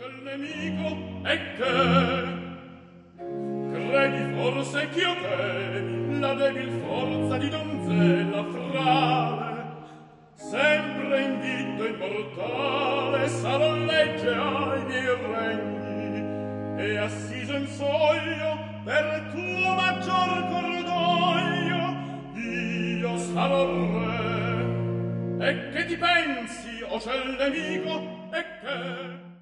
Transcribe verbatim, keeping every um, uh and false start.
c'è il nemico e che credi forse ch'io temi la debil forza di donzella frale, sempre invitto immortale sarò legge ai miei regni, e assiso in soglio per tuo maggior cordoglio io sarò re. E che ti pensi, o c'è il nemico, e che